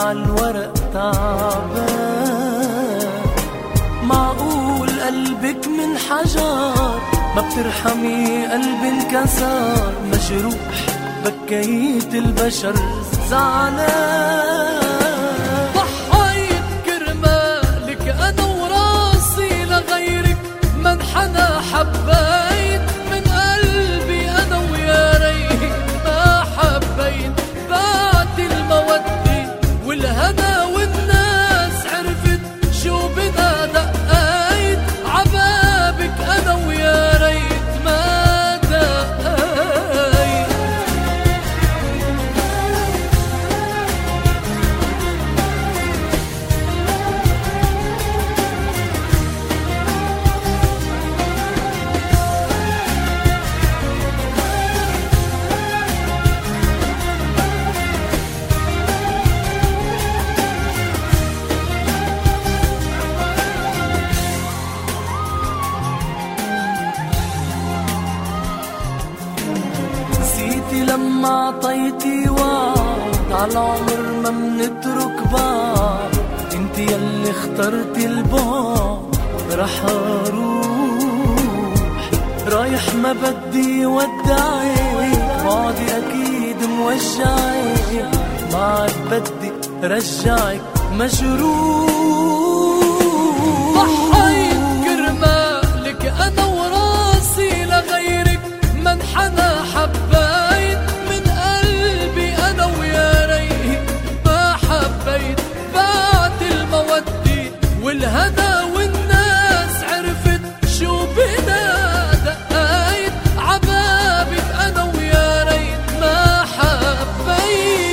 عالورق تعبان. معقول قلبك من حجر ما بترحمي قلب انكسر، مجروح بكيت البشر زعلان. ضحيت كرمالك انا وراسي لغيرك، منحنى حبيت من قلبي انا ويا ريت ما حبيت. بعد المودة والهنا والناس عرفت شو بدا دقيت، عبابك انا ويا ريت ما دقيت. لما عطيتي وعد عالعمر ما منترك بعض، انت يلي اخترتي البعد. رح اروح رايح ما بدي ودعك، بعدي اكيد موجعك، ما عاد بدي رجعك مجروح. ضحيت كرمالك انا وراسي لغيرك، منحنى حبيت من قلبي انا ويا ريت ما حبيت. بعد المودة والهنا والناس عرفت شو بدا دقيت، عبابك انا ويا ريت ما حبيت.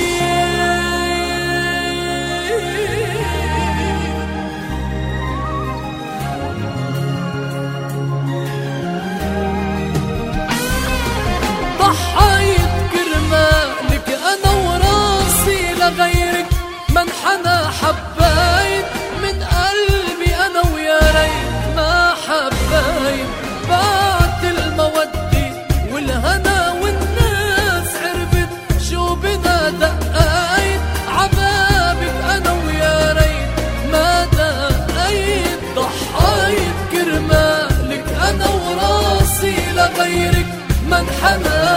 ضحيت كرمالك انا وراسي لغيرك، منحنى حبيت من قلبي انا ويا ريت ما حبيت. بعد المودة والهنا والناس عرفت شو بدا دقيت، عبابك انا ويا ريت ما دقيت. ضحيت كرمالك انا وراسي لغيرك، منحنى